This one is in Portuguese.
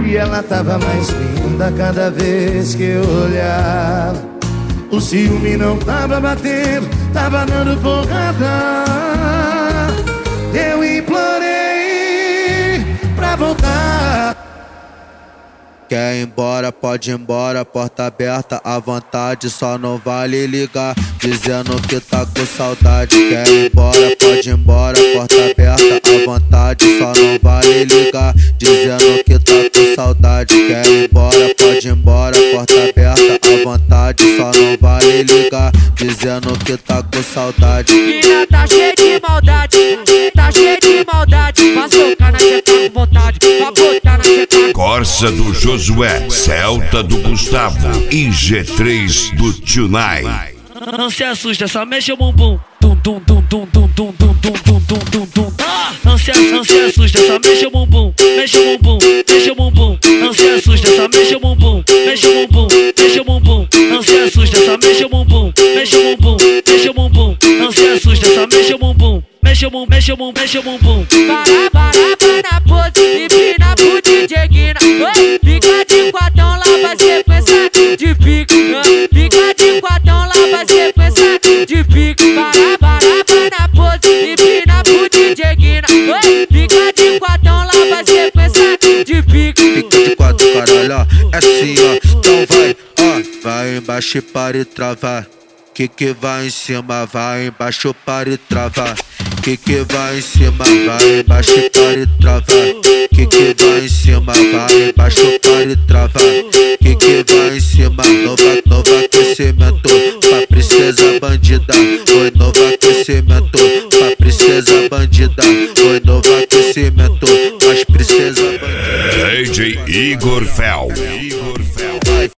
E ela tava mais linda cada vez que eu olhava. O ciúme não tava batendo, tava dando porrada. Eu implorei pra voltar. Quer ir embora, pode ir embora, porta aberta à vontade, só não vale ligar, dizendo que tá com saudade. Quer ir embora, pode ir embora, porta aberta à vontade, só não vale ligar, dizendo que tá com saudade. Quer ir embora, pode ir embora, porta aberta à vontade, só não vale ligar, dizendo que tá com saudade. Mina tá cheia de maldade, tá cheia de maldade, vai socar na checa com vontade, vai botar na checa. Corsa do Josué, Celta do Gustavo e G3 do Tunai. Não se assusta, só mexe o bumbum. Tum tum tum tum tum tum tum tum tum tum tum tum. Não se assusta, só mexe o bumbum, mexe o bumbum, mexe o bumbum. Não se assusta, só mexe o bumbum, mexe o bumbum, mexe o bumbum. Não se assusta, só mexe o bumbum, mexe o bumbum, mexe o bumbum. Não se assusta, só mexe o bumbum, mexe o bumbum, mexe o bumbum, mexe o bumbum. Para na pose, empina pro DJ Guina. Fica de quatão, lá vai sequência de pique. Fica de quatão, lá vai sequência de pique. Para na pose, empina pro DJ Guina. Fica de quatão, lá vai sequência de pique. Fica de quatro, caralho, ó, é assim, ó. Então vai, ó, vai embaixo para e travar. Que vai em cima, vai embaixo para e travar. Que vai em cima, vai embaixo para e travar. Que vai em cima, vai embaixo para e travar. Que vai em cima, novo aquecimento pra princesa bandida. Oi, novo aquecimento pra princesa bandida. Oi, novo aquecimento pra princesa bandida. DJ Igor Fel.